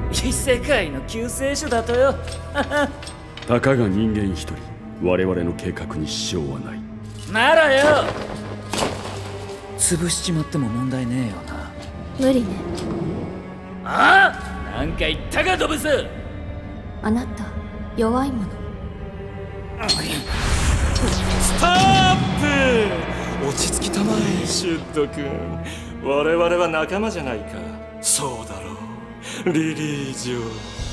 異世界の救世主だとよ。 たかが人間一人、我々の計画に支障はない。 ならよ、潰しちまっても問題ねえよな。 無理ね。 ああ、なんか言ったかドブス。 あなた弱いもの。 ストップ。落ち着きたまえシュット君。我々は仲間じゃないか。そうだろうリリー嬢。